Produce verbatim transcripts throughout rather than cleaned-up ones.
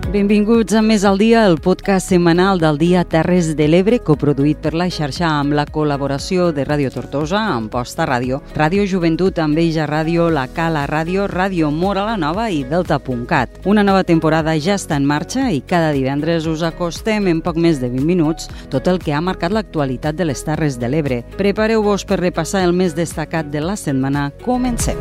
Benvinguts a Més al Dia, el podcast setmanal del Dia Terres de l'Ebre, coproduït per la xarxa amb la col·laboració de Ràdio Tortosa, Amposta Ràdio, Ràdio Joventut, Enveja Ràdio, La Cala Ràdio, Ràdio Mora la Nova i Delta punt cat. Una nova temporada ja està en marxa i cada divendres us acostem en poc més de vint minuts tot el que ha marcat l'actualitat de les Terres de l'Ebre. Prepareu-vos per repassar el més destacat de la setmana. Comencem!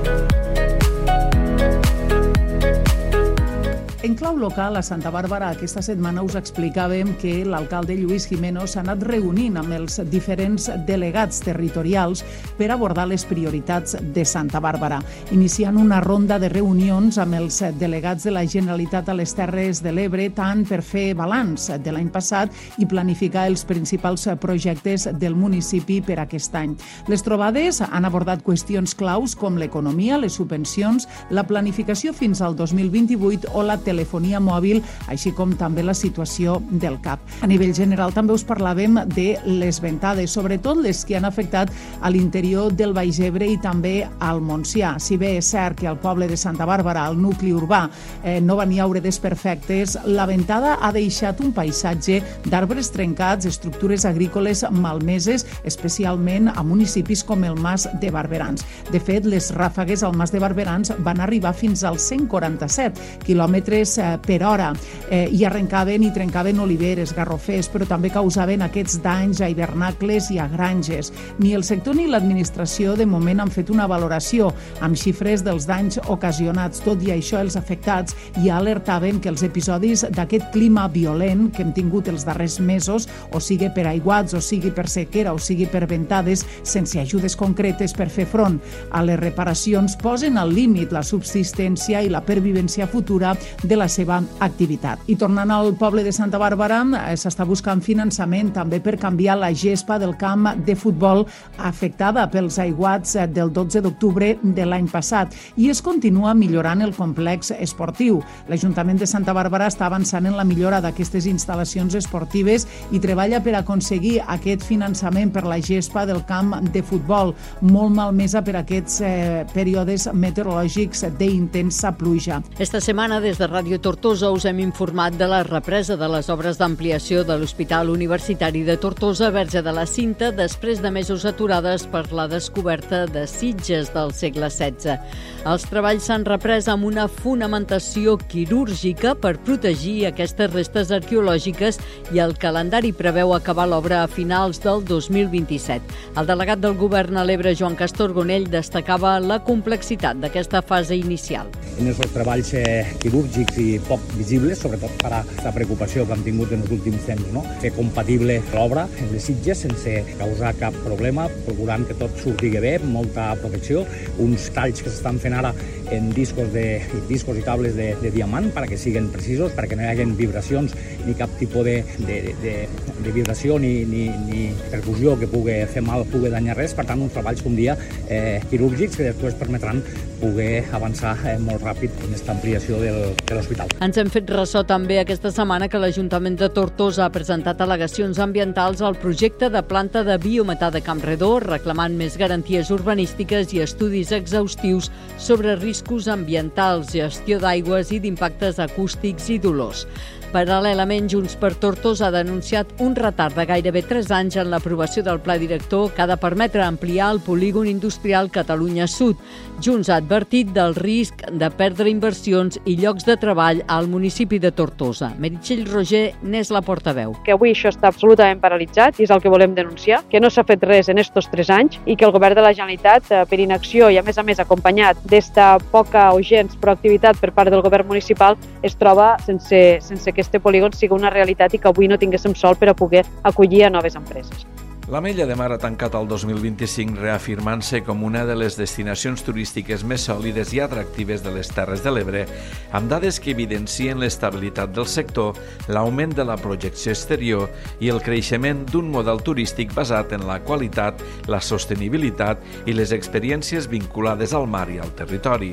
En clau local, a Santa Bàrbara, aquesta setmana us explicàvem que l'alcalde Lluís Gimeno s'ha anat reunint amb els diferents delegats territorials per abordar les prioritats de Santa Bàrbara, iniciant una ronda de reunions amb els delegats de la Generalitat a les Terres de l'Ebre, tant per fer balanç de l'any passat i planificar els principals projectes del municipi per aquest any. Les trobades han abordat qüestions claus com l'economia, les subvencions, la planificació fins al dos mil vint-i-vuit o la telefonia mòbil, així com també la situació del C A P. A nivell general també us parlàvem de les ventades, sobretot les que han afectat a l'interior del Baix Ebre i també al Montsià. Si bé és cert que al poble de Santa Bàrbara, al nucli urbà, eh, no van hi haure desperfectes, la ventada ha deixat un paisatge d'arbres trencats, estructures agrícoles malmeses, especialment a municipis com el Mas de Barberans. De fet, les ràfegues al Mas de Barberans van arribar fins als cent quaranta-set quilòmetres per hora eh, i arrencaven i trencaven oliveres, garrofers, però també causaven aquests danys a hivernacles i a granges. Ni el sector ni l'administració de moment han fet una valoració amb xifres dels danys ocasionats. Tot i això, els afectats ja alertaven que els episodis d'aquest clima violent que hem tingut els darrers mesos, o sigui per aiguats, o sigui per sequera, o sigui per ventades, sense ajudes concretes per fer front a les reparacions, posen al límit la subsistència i la pervivència futura de la seva activitat. I tornant al poble de Santa Bàrbara, s'està buscant finançament també per canviar la gespa del camp de futbol afectada pels aiguats del dotze d'octubre de l'any passat i es continua millorant el complex esportiu. L'Ajuntament de Santa Bàrbara està avançant en la millora d'aquestes instal·lacions esportives i treballa per aconseguir aquest finançament per la gespa del camp de futbol, molt malmesa per aquests eh, períodes meteorològics d'intensa pluja. Esta setmana, des de Ràdio Tortosa, us hem informat de la represa de les obres d'ampliació de l'Hospital Universitari de Tortosa Verge de la Cinta després de mesos aturades per la descoberta de sitges del segle setze. Els treballs s'han reprès amb una fonamentació quirúrgica per protegir aquestes restes arqueològiques i el calendari preveu acabar l'obra a finals del dos mil vint-i-set. El delegat del Govern a l'Ebre, Joan Castor Gonell, destacava la complexitat d'aquesta fase inicial. En els treballs eh, quirúrgics i poc visibles, sobretot per a la preocupació que han tingut en els últims temps, no? Fer compatible l'obra en les sitges sense causar cap problema, procurant que tot surti bé, molta protecció, uns talls que s'estan fent ara en discos, de, discos i cables de, de diamant perquè siguin precisos, perquè no hi hagi vibracions ni cap tipus de, de, de, de vibració ni, ni, ni percussió que pugui fer mal, pugui danyar res. Per tant, uns treballs, com dia, eh, quirúrgics que després permetran poder avançar eh, molt ràpid en aquesta ampliació del, de l'hospital. Ens hem fet ressò també aquesta setmana que l'Ajuntament de Tortosa ha presentat al·legacions ambientals al projecte de planta de biometà de Campredó, reclamant més garanties urbanístiques i estudis exhaustius sobre riscos ambientals, gestió d'aigües i d'impactes acústics i dolors. Paral·lelament, Junts per Tortosa ha denunciat un retard de gairebé tres anys en l'aprovació del pla director que ha de permetre ampliar el polígon industrial Catalunya Sud. Junts ha advertit del risc de perdre inversions i llocs de treball al municipi de Tortosa. Meritxell Roger n'és la portaveu. Que avui això està absolutament paralitzat i és el que volem denunciar, que no s'ha fet res en estos tres anys i que el govern de la Generalitat, per inacció i a més a més acompanyat d'esta poca o gens proactivitat per part del govern municipal, es troba sense, sense que aquest polígon sigui una realitat i que avui no tinguéssim sol per a poder acollir a noves empreses. L'Ametlla de Mar ha tancat el dos mil vint-i-cinc reafirmant-se com una de les destinacions turístiques més sòlides i atractives de les Terres de l'Ebre, amb dades que evidencien l'estabilitat del sector, l'augment de la projecció exterior i el creixement d'un model turístic basat en la qualitat, la sostenibilitat i les experiències vinculades al mar i al territori.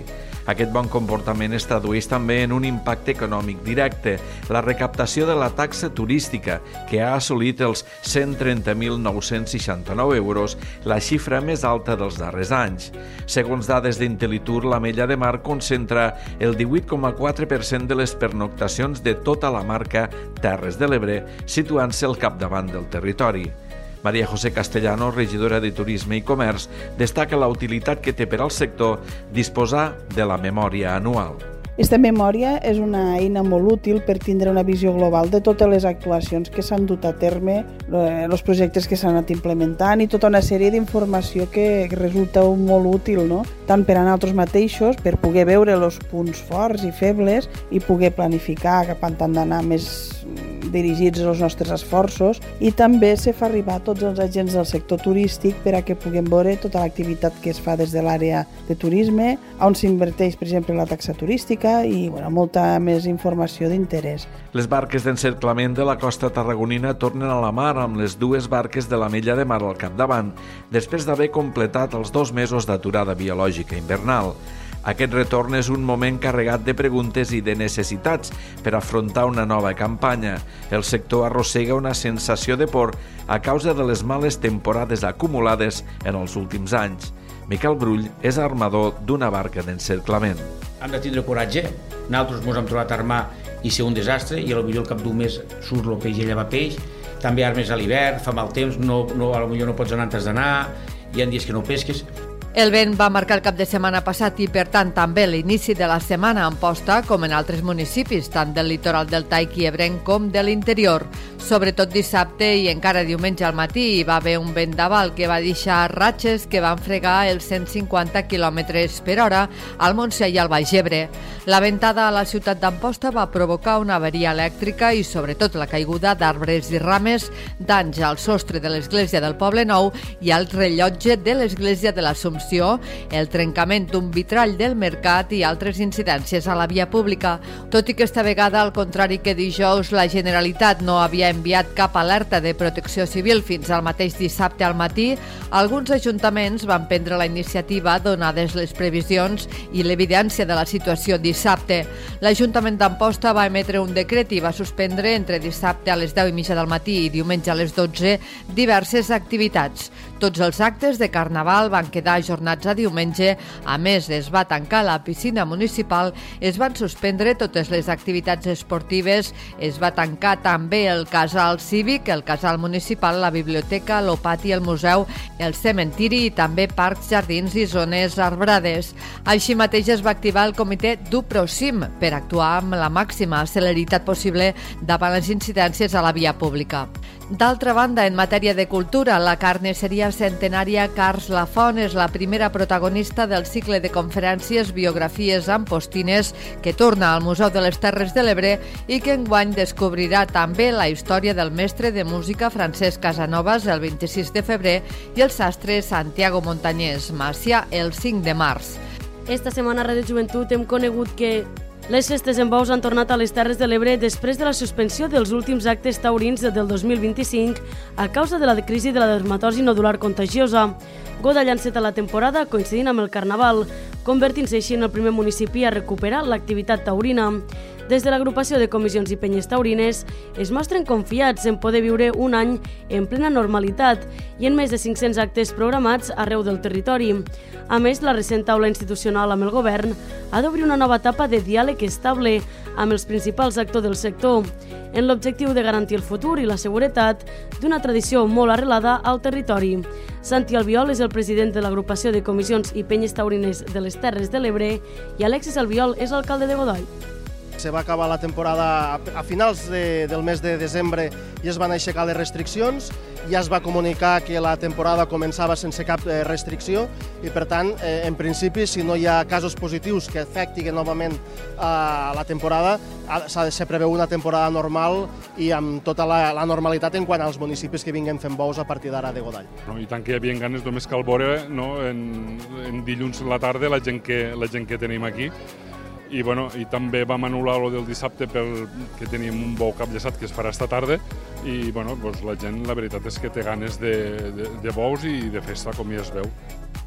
Aquest bon comportament es tradueix també en un impacte econòmic directe, la recaptació de la taxa turística, que ha assolit els cent trenta mil nou-cents seixanta-nou euros, la xifra més alta dels darrers anys. Segons dades d'Intelitur, l'Ametlla de Mar concentra el divuit coma quatre per cent de les pernoctacions de tota la marca Terres de l'Ebre, situant-se al capdavant del territori. María José Castellano, regidora de Turisme i Comerç, destaca la utilitat que té per al sector disposar de la memòria anual. Aquesta memòria és una eina molt útil per tindre una visió global de totes les actuacions que s'han dut a terme, els projectes que s'han anat implementant i tota una sèrie d'informació que resulta molt útil, no? Tant per a nosaltres mateixos, per poder veure els punts forts i febles i poder planificar cap on han d'anar més dirigits als nostres esforços, i també se fa arribar a tots els agents del sector turístic per a que puguem veure tota l'activitat que es fa des de l'àrea de turisme, on s'inverteix, per exemple, la taxa turística i bueno, molta més informació d'interès. Les barques d'encerclament de la costa tarragonina tornen a la mar amb les dues barques de l'Ametlla de Mar al capdavant, després d'haver completat els dos mesos d'aturada biològica invernal. Aquest retorn és un moment carregat de preguntes i de necessitats per afrontar una nova campanya. El sector arrossega una sensació de por a causa de les males temporades acumulades en els últims anys. Miquel Brull és armador d'una barca d'encerclament. Hem de tindre coratge. Nosaltres ens hem trobat a armar i ser un desastre, i potser al cap d'un mes surt el peix i lleva peix. També armes a l'hivern, fa mal temps, no, no, potser no pots anar antes d'anar, hi ha dies que no pesques. El vent va marcar el cap de setmana passat i, per tant, també l'inici de la setmana a Amposta, com en altres municipis, tant del litoral del Taic i Ebrenc com de l'interior. Sobretot dissabte i encara diumenge al matí hi va haver un vendaval que va deixar ratxes que van fregar els cent cinquanta quilòmetres per hora al Montsià i al Baix Ebre. La ventada a la ciutat d'Amposta va provocar una avaria elèctrica i, sobretot, la caiguda d'arbres i rames, danys al sostre de l'església del Poble Nou i al rellotge de l'església de l'Assumpció, el trencament d'un vitrall del mercat i altres incidències a la via pública. Tot i que esta vegada, al contrari que dijous, la Generalitat no havia enviat cap alerta de protecció civil fins al mateix dissabte al matí, alguns ajuntaments van prendre la iniciativa donades les previsions i l'evidència de la situació dissabte. L'Ajuntament d'Amposta va emetre un decret i va suspendre entre dissabte a les deu i mitja del matí i diumenge a les dotze diverses activitats. Tots els actes de Carnaval van quedar ajornats a diumenge. A més, es va tancar la piscina municipal, es van suspendre totes les activitats esportives, es va tancar també el casal cívic, el casal municipal, la biblioteca, l'opati, el museu, el cementiri i també parcs, jardins i zones arbrades. Així mateix es va activar el comitè d'UPROCIM per actuar amb la màxima celeritat possible davant les incidències a la via pública. D'altra banda, en matèria de cultura, la carnisseria centenària Cars Lafont és la primera protagonista del cicle de conferències Biografies Ampostines que torna al Museu de les Terres de l'Ebre i que enguany descobrirà també la història del mestre de música Francesc Casanovas el vint-i-sis de febrer i el sastre Santiago Montañés Macià el cinc de març. Esta setmana a Ràdio Joventut hem conegut que les festes en bous han tornat a les Terres de l'Ebre després de la suspensió dels últims actes taurins del dos mil vint-i-cinc a causa de la crisi de la dermatosi nodular contagiosa. Goda ha llancet a la temporada coincidint amb el Carnaval, convertint-se així en el primer municipi a recuperar l'activitat taurina. Des de l'agrupació de comissions i penyes taurines es mostren confiats en poder viure un any en plena normalitat i en més de cinc-cents actes programats arreu del territori. A més, la recent taula institucional amb el govern ha d'obrir una nova etapa de diàleg estable amb els principals actors del sector, en l'objectiu de garantir el futur i la seguretat d'una tradició molt arrelada al territori. Santi Albiol és el president de l'agrupació de comissions i penyes taurines de les Terres de l'Ebre i Alexis Albiol és alcalde de Godoy. Se va acabar la temporada a finals de, del mes de desembre i es van aixecar les restriccions. Ja es va comunicar que la temporada començava sense cap restricció i, per tant, eh, en principi, si no hi ha casos positius que afectin novament eh, la temporada, se preveu una temporada normal i amb tota la, la normalitat en quant als municipis que vinguin fent bous a partir d'ara de Godall. No, I tant que hi havia ganes, només cal veure, no, en, en dilluns a la tarda la gent que, la gent que tenim aquí. I, bueno, i també vam anul·lar el del dissabte perquè tenim un bou capllaçat que es farà esta tarda i bueno, doncs la gent la veritat és que té ganes de, de, de bous i de festa, com ja es veu.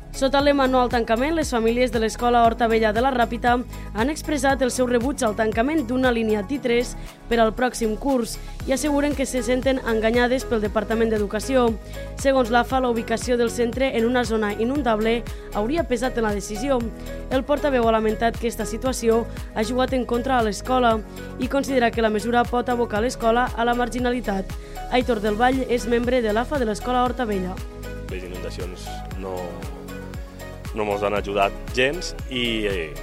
Sota el lema no al tancament, les famílies de l'Escola Horta Vella de la Ràpita han expressat el seu rebuig al tancament d'una línia T tres per al pròxim curs i asseguren que se senten enganyades pel Departament d'Educació. Segons l'A F A, la ubicació del centre en una zona inundable hauria pesat en la decisió. El portaveu ha lamentat que aquesta situació ha jugat en contra a l'escola i considera que la mesura pot abocar l'escola a la marginalitat. Aitor del Vall és membre de l'A F A de l'Escola Horta Vella. Les inundacions no... no ens han ajudat gens i,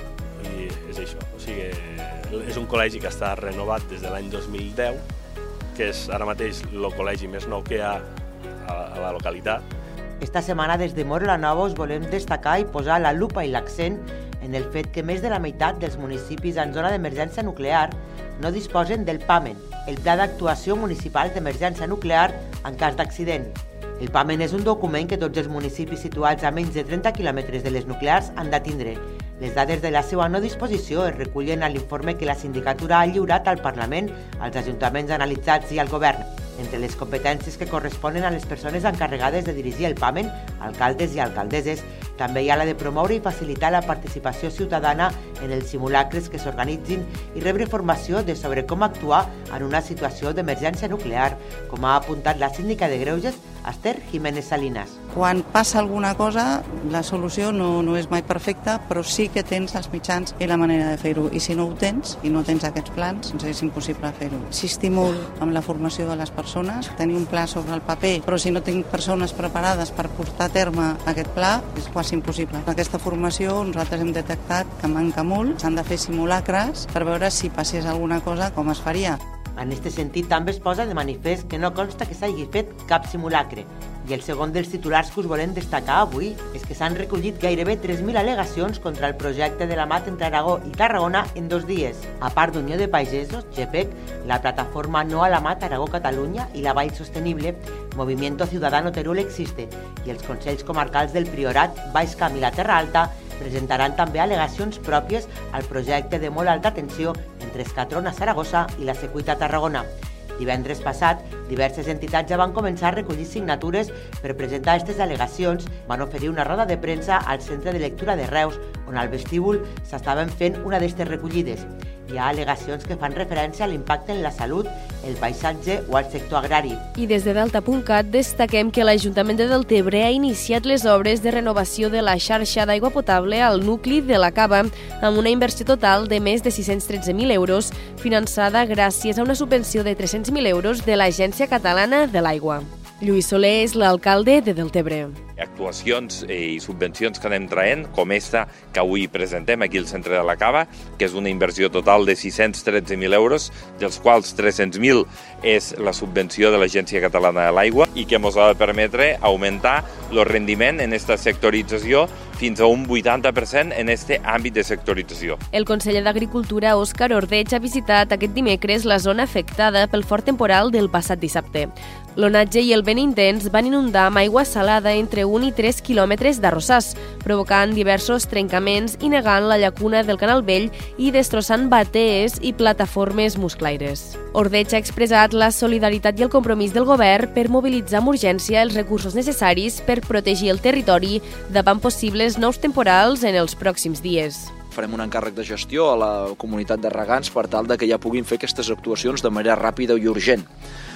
i és això. O sigui, és un col·legi que està renovat des de l'any dos mil deu, que és ara mateix el col·legi més nou que hi ha a, a la localitat. Esta setmana des de Móra la Nova us volem destacar i posar la lupa i l'accent en el fet que més de la meitat dels municipis en zona d'emergència nuclear no disposen del PAMEN, el Pla d'Actuació Municipal d'Emergència Nuclear en cas d'accident. El PAMEN és un document que tots els municipis situats a menys de trenta quilòmetres de les nuclears han de tindre. Les dades de la seva no disposició es recullen a l'informe que la sindicatura ha lliurat al Parlament, als ajuntaments analitzats i al govern. Entre les competències que corresponen a les persones encarregades de dirigir el PAMEN, alcaldes i alcaldesses, també hi ha la de promoure i facilitar la participació ciutadana en els simulacres que s'organitzin i rebre formació de sobre com actuar en una situació d'emergència nuclear, com ha apuntat la síndica de Greuges, Esther Jiménez Salinas. Quan passa alguna cosa, la solució no, no és mai perfecta, però sí que tens els mitjans i la manera de fer-ho. I si no ho tens, i no tens aquests plans, doncs és impossible fer-ho. Insistir molt amb la formació de les persones, tenir un pla sobre el paper, però si no tinc persones preparades per portar a terme aquest pla, és quasi impossible. En aquesta formació nosaltres hem detectat que manca molt, s'han de fer simulacres per veure si passés alguna cosa, com es faria. En aquest sentit, també es posa de manifest que no consta que s'hagi fet cap simulacre. I el segon dels titulars que us volem destacar avui és que s'han recollit gairebé tres mil al·legacions contra el projecte de la mat entre Aragó i Tarragona en dos dies. A part d'Unió de Pagesos, G P E C, la plataforma No a la Mat Aragó-Catalunya i la Vall Sostenible, Movimiento Ciudadano Teruel Existe i els Consells Comarcals del Priorat, Baix Camp i la Terra Alta presentaran també al·legacions pròpies al projecte de molt alta tensió entre Escatrón a Saragossa i la Secuita a Tarragona. Divendres passat, diverses entitats ja van començar a recollir signatures per presentar aquestes al·legacions. Van oferir una roda de premsa al Centre de Lectura de Reus, on al vestíbul s'estaven fent una d'aquestes recollides. Hi ha al·legacions que fan referència a l'impacte en la salut, el paisatge o al sector agrari. I des de Delta punt cat destaquem que l'Ajuntament de Deltebre ha iniciat les obres de renovació de la xarxa d'aigua potable al nucli de la Cava, amb una inversió total de més de sis-cents tretze mil euros, finançada gràcies a una subvenció de tres-cents mil euros de l'Agència Catalana de l'Aigua. Lluís Soler és l'alcalde de Deltebre. Actuacions i subvencions que anem traient, com esta que avui presentem aquí al centre de la Cava, que és una inversió total de sis-cents tretze mil euros, dels quals tres-cents mil és la subvenció de l'Agència Catalana de l'Aigua i que ens ha de permetre augmentar el rendiment en aquesta sectorització fins a un vuitanta per cent en aquest àmbit de sectorització. El conseller d'Agricultura, Òscar Ordeig, ha visitat aquest dimecres la zona afectada pel fort temporal del passat dissabte. L'onatge i el vent intens van inundar amb aigua salada entre un i tres quilòmetres d'arrossars, provocant diversos trencaments i negant la llacuna del Canal Vell i destrossant batees i plataformes musclaires. Ordeig ha expressat la solidaritat i el compromís del govern per mobilitzar amb urgència els recursos necessaris per protegir el territori davant possibles nous temporals en els pròxims dies. Farem un encàrrec de gestió a la comunitat de regants per tal de que ja puguin fer aquestes actuacions de manera ràpida i urgent.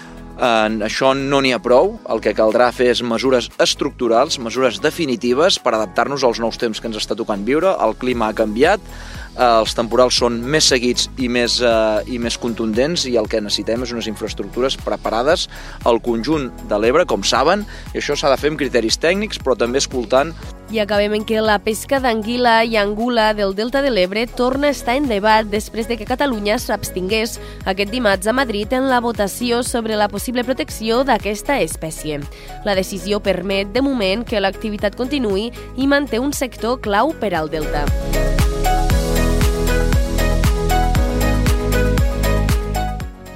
En això no n'hi ha prou, el que caldrà fer és mesures estructurals, mesures definitives per adaptar-nos als nous temps que ens està tocant viure. El clima ha canviat, els temporals són més seguits i més, eh, i més contundents i el que necessitem és unes infraestructures preparades al conjunt de l'Ebre, com saben, i això s'ha de fer amb criteris tècnics, però també escoltant. I acabem en que la pesca d'anguila i angula del Delta de l'Ebre torna a estar en debat després de que Catalunya s'abstingués aquest dimarts a Madrid en la votació sobre la possible protecció d'aquesta espècie. La decisió permet, de moment, que l'activitat continuï i manté un sector clau per al Delta.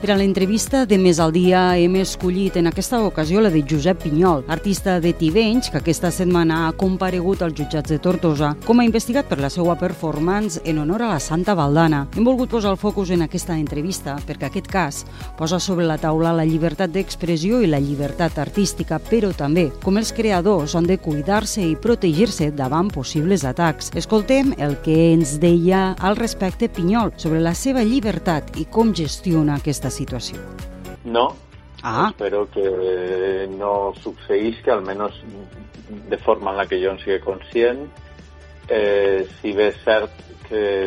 Per a l'entrevista de Més al Dia hem escollit en aquesta ocasió la de Josep Pinyol, artista de Tivenys, que aquesta setmana ha comparegut als jutjats de Tortosa com a investigat per la seva performance en honor a la Santa Valdana. Hem volgut posar el focus en aquesta entrevista perquè aquest cas posa sobre la taula la llibertat d'expressió i la llibertat artística, però també com els creadors han de cuidar-se i protegir-se davant possibles atacs. Escoltem el que ens deia al respecte Pinyol sobre la seva llibertat i com gestiona aquesta situació. No, ah. espero que no succeïsca, almenys de forma en la que jo en sigui conscient. Eh, si bé és cert que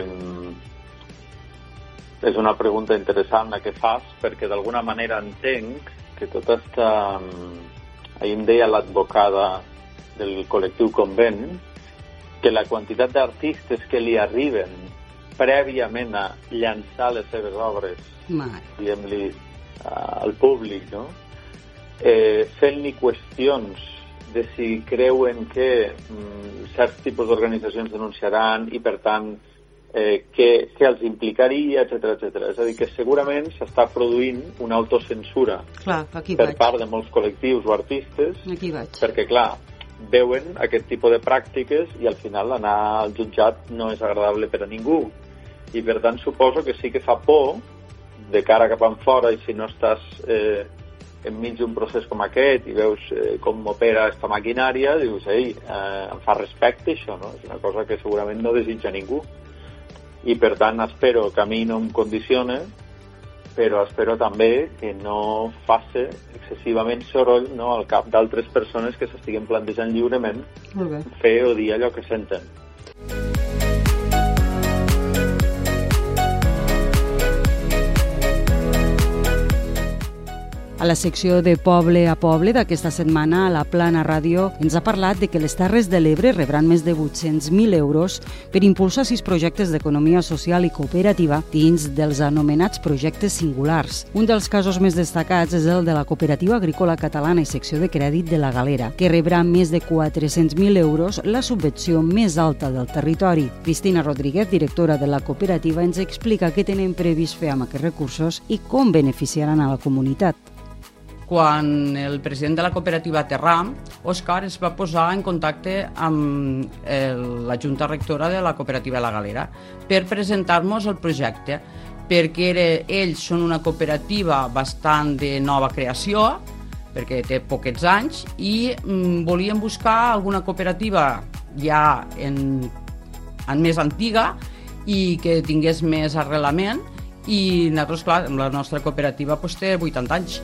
és una pregunta interessant la que fas, perquè d'alguna manera entenc que tot està... Ahir em deia l'advocada del col·lectiu Convent que la quantitat d'artistes que li arriben prèviament a llançar les seves obres, diguem-li, al públic, no? Eh, fent-li qüestions de si creuen que mm, certs tipus d'organitzacions denunciaran i, per tant, eh, què, què els implicaria, etcètera, etcètera. És a dir, que segurament s'està produint una autocensura clar, per vaig. part de molts col·lectius o artistes, aquí vaig. perquè, clar, veuen aquest tipus de pràctiques i al final anar al jutjat no és agradable per a ningú. I, per tant, suposo que sí que fa por de cara cap enfora, i si no estàs eh, enmig d'un procés com aquest i veus eh, com opera aquesta maquinària, dius, ei, eh, em fa respecte això, no? És una cosa que segurament no desitja ningú. I, per tant, espero que a mi no em condicione, però espero també que no faci excessivament soroll, no, al cap d'altres persones que s'estiguen plantejant lliurement fer o dir allò que senten. A la secció de Poble a Poble d'aquesta setmana, a la Plana Ràdio ens ha parlat de que les Terres de l'Ebre rebran més de vuit-cents mil euros per impulsar sis projectes d'economia social i cooperativa dins dels anomenats projectes singulars. Un dels casos més destacats és el de la Cooperativa Agrícola Catalana i Secció de Crèdit de la Galera, que rebrà més de quatre-cents mil euros, la subvenció més alta del territori. Cristina Rodríguez, directora de la cooperativa, ens explica què tenen previst fer amb aquests recursos i com beneficiaran a la comunitat. Quan el president de la cooperativa Terram, Òscar, es va posar en contacte amb el, la junta rectora de la cooperativa La Galera per presentar-nos el projecte, perquè era, ells són una cooperativa bastant de nova creació, perquè té poquets anys, i mm, volien buscar alguna cooperativa ja en, en més antiga i que tingués més arrelament, i nosaltres, clar, la nostra cooperativa pues, té vuitanta anys,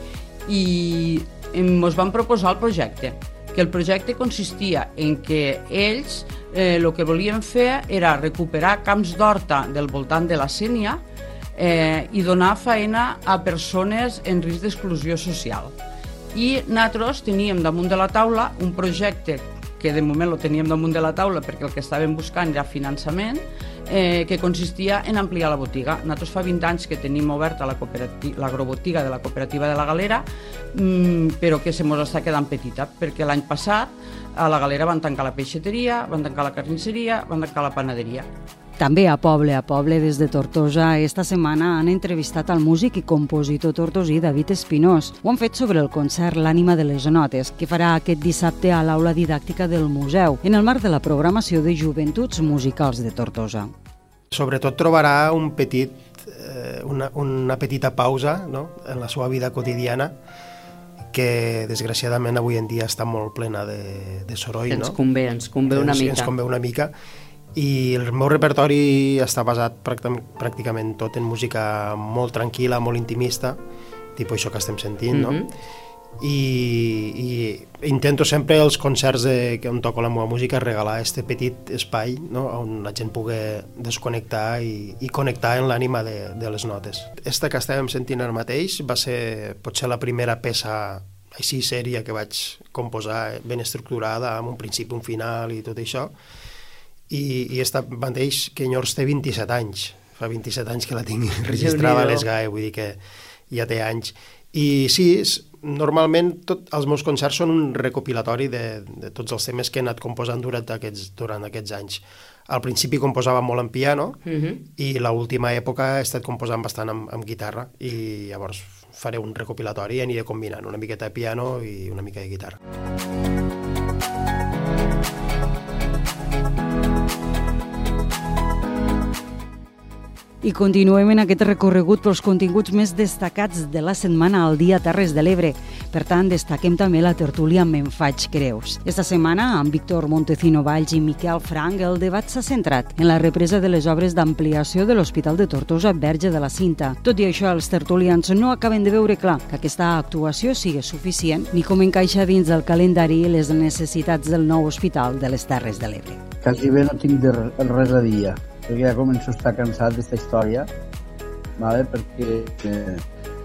i ens van proposar el projecte, que el projecte consistia en que ells eh, el que volien fer era recuperar camps d'horta del voltant de la Sénia eh, i donar feina a persones en risc d'exclusió social. I nosaltres teníem damunt de la taula un projecte que de moment lo teníem damunt de la taula perquè el que estàvem buscant era finançament, eh, que consistia en ampliar la botiga. Nosaltres fa vint anys que tenim oberta l'agrobotiga de la cooperativa de la Galera, mmm, però que se mos està quedant petita, perquè l'any passat a la Galera van tancar la peixateria, van tancar la carnisseria, van tancar la panaderia. També a Poble a Poble, des de Tortosa, esta setmana han entrevistat al músic i compositor tortosí David Espinós. Ho han fet sobre el concert L'ànima de les notes, que farà aquest dissabte a l'aula didàctica del museu, en el marc de la programació de Joventuts Musicals de Tortosa. Sobretot trobarà un petit, eh, una, una petita pausa, no?, en la seva vida quotidiana, que desgraciadament avui en dia està molt plena de, de soroll. Ens no? convé, ens convé una ens, mica. Ens convé una mica. I el meu repertori està basat pràcticament tot en música molt tranquil·la, molt intimista, tipus això que estem sentint, no? Mm-hmm. I, i intento sempre els concerts de, on toco la meva música regalar este petit espai, no?, on la gent pugui desconnectar i, i connectar en l'ànima de, de les notes. Esta que estàvem sentint ara mateix va ser potser la primera peça així sèria que vaig composar, ben estructurada, amb un principi, un final i tot això. I, i esta mateix que Enyors té vint-i-set anys, fa vint-i-set anys que la tinc registrada a l'Esgae, vull dir que ja té anys. I sí, normalment tot, els meus concerts són un recopilatori de, de tots els temes que he anat composant durant aquests, durant aquests anys. Al principi composava molt en piano uh-huh. i l'última època he estat composant bastant amb, amb guitarra i llavors faré un recopilatori i aniré combinant una miqueta de piano i una mica de guitarra. I continuem en aquest recorregut pels continguts més destacats de la setmana al Dia Terres de l'Ebre. Per tant, destaquem també la tertúlia Me'n faig creus. Esta setmana, amb Víctor Montecino Valls i Miquel Frank, el debat s'ha centrat en la represa de les obres d'ampliació de l'Hospital de Tortosa Verge de la Cinta. Tot i això, els tertulians no acaben de veure clar que aquesta actuació sigui suficient ni com encaixa dins del calendari les necessitats del nou Hospital de les Terres de l'Ebre. Quasi bé no tinc de res a dir, perquè ja començo a estar cansat d'aquesta història, vale? Perquè eh,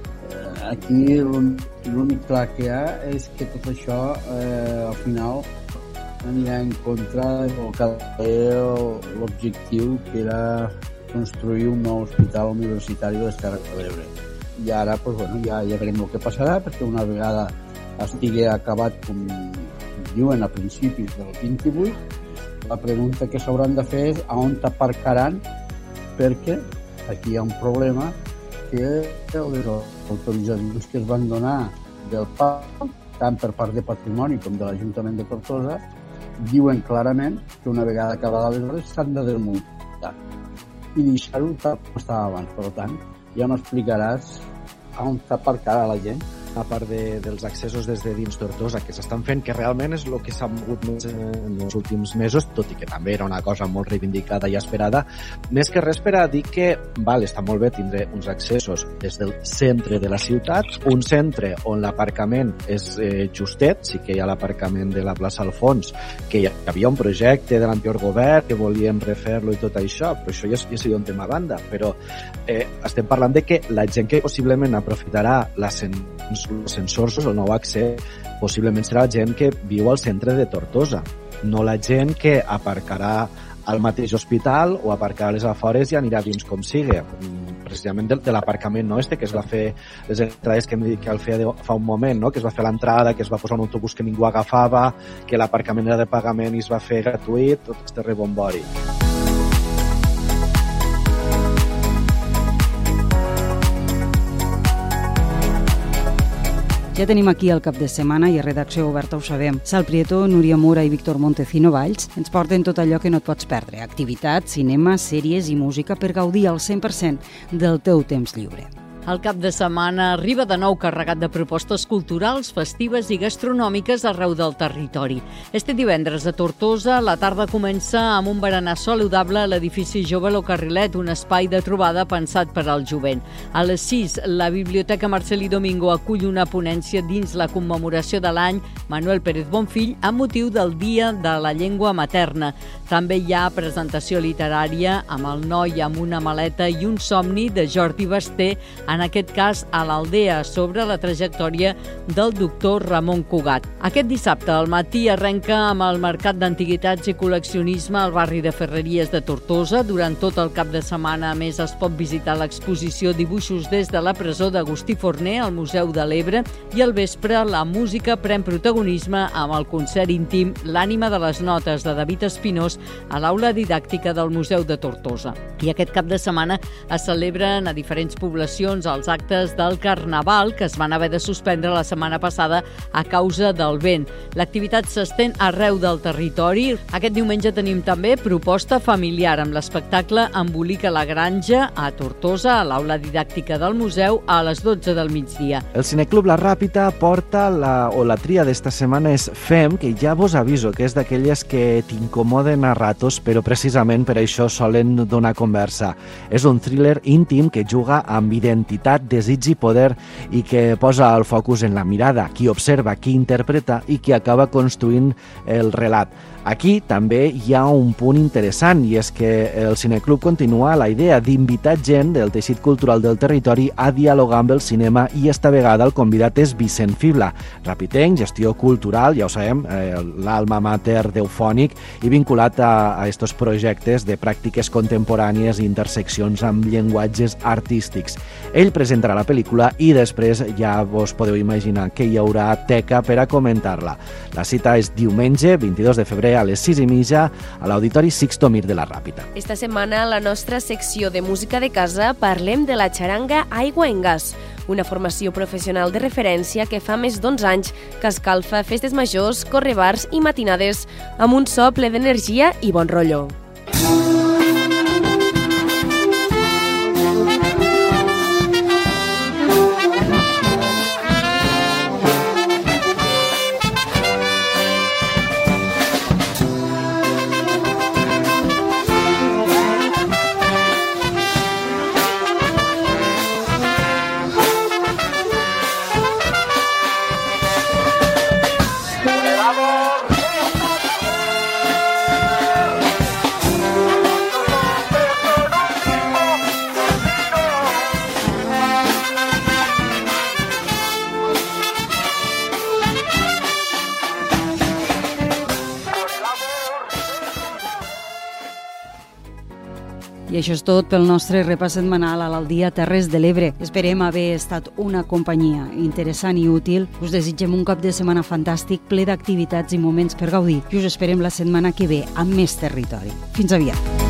aquí l'únic clar que hi ha és que tot això eh, al final anirà en contra del que era l'objectiu, que era construir un nou hospital universitari de les Terres de l'Ebre. I ara pues, bueno, ja, ja veurem el que passarà, perquè una vegada estigui acabat, com diuen a principis del vint-i-vuit, la pregunta que s'hauran de fer és a on t'aparcaran, perquè aquí hi ha un problema que les autoritzacions que es van donar del P A U, tant per part de Patrimoni com de l'Ajuntament de Tortosa, diuen clarament que una vegada acabada les obres s'han de desmuntar i deixar-ho tal com estava abans. Per tant, ja m'explicaràs a on t'aparcarà la gent. A part de, dels accessos des de dins Tortosa que s'estan fent, que realment és el que s'ha mogut més en els últims mesos, tot i que també era una cosa molt reivindicada i esperada, més que res per a dir que val, està molt bé tindre uns accessos des del centre de la ciutat, un centre on l'aparcament és eh, justet, sí que hi ha l'aparcament de la plaça Alfons, que hi havia un projecte de l'anterior govern que volien refer-lo i tot això, però això ja, ja seria un tema a banda, però eh, estem parlant de que la gent que possiblement aprofitarà l'ascens els sensors o el nou accés possiblement serà la gent que viu al centre de Tortosa, no la gent que aparcarà al mateix hospital o aparcarà a les afores i anirà dins com sigui. Precisament de, de l'aparcament no este, que es va fer les entrades que hem dit que el feia de, fa un moment, no? Que es va fer l'entrada, que es va posar un autobús que ningú agafava, que l'aparcament era de pagament i es va fer gratuït, tot este rebombori. Ja tenim aquí el cap de setmana i a Redacció Oberta ho sabem. Sal Prieto, Núria Mura i Víctor Montecino Valls ens porten tot allò que no et pots perdre. Activitats, cinema, sèries i música per gaudir al cent per cent del teu temps lliure. El cap de setmana arriba de nou carregat de propostes culturals, festives i gastronòmiques arreu del territori. Este divendres a Tortosa, la tarda comença amb un berenar saludable a l'edifici Jove Lo Carrilet, un espai de trobada pensat per al jovent. A les sis, la Biblioteca Marcelí Domingo acull una ponència dins la commemoració de l'any Manuel Pérez Bonfill amb motiu del Dia de la Llengua Materna. També hi ha presentació literària amb El noi amb una maleta i un somni de Jordi Basté, en aquest cas a l'Aldea, sobre la trajectòria del doctor Ramon Cugat. Aquest dissabte al matí arrenca amb el Mercat d'Antiguitats i Col·leccionisme al barri de Ferreries de Tortosa. Durant tot el cap de setmana, a més, es pot visitar l'exposició Dibuixos des de la presó d'Agustí Forner al Museu de l'Ebre i al vespre la música pren protagonisme amb el concert íntim L'ànima de les notes de David Espinós a l'aula didàctica del Museu de Tortosa. I aquest cap de setmana es celebren a diferents poblacions els actes del Carnaval, que es van haver de suspendre la setmana passada a causa del vent. L'activitat s'estén arreu del territori. Aquest diumenge tenim també proposta familiar amb l'espectacle Embolica la granja a Tortosa, a l'aula didàctica del museu, a les dotze del migdia. El Cineclub La Ràpita porta, la, o la tria d'esta setmana és Fem, que ja vos aviso que és d'aquelles que t'incomoden a ratos, però precisament per això solen donar conversa. És un thriller íntim que juga amb identitat, desig i poder i que posa el focus en la mirada, qui observa, qui interpreta i qui acaba construint el relat. Aquí també hi ha un punt interessant, i és que el Cineclub continua la idea d'invitar gent del teixit cultural del territori a dialogar amb el cinema, i esta vegada el convidat és Vicent Fibla, rapitenc, gestió cultural, ja ho sabem, eh, l'alma mater d'Eufònic, i vinculat a, a estos projectes de pràctiques contemporànies i interseccions amb llenguatges artístics. Ell presentarà la pel·lícula i després ja vos podeu imaginar que hi haurà teca per a comentar-la. La cita és diumenge, vint-i-dos de febrer, a les sis i mitja, a l'Auditori Sixto Mir de la Ràpita. Esta setmana, a la nostra secció de música de casa, parlem de la xaranga Aigua en Gas, una formació professional de referència que fa més d'onze anys que escalfa festes majors, correbars i matinades amb un so ple d'energia i bon rotllo. I això és tot pel nostre repàs setmanal a l'Aldia Terres de l'Ebre. Esperem haver estat una companyia interessant i útil. Us desitgem un cap de setmana fantàstic, ple d'activitats i moments per gaudir. I us esperem la setmana que ve amb més territori. Fins aviat.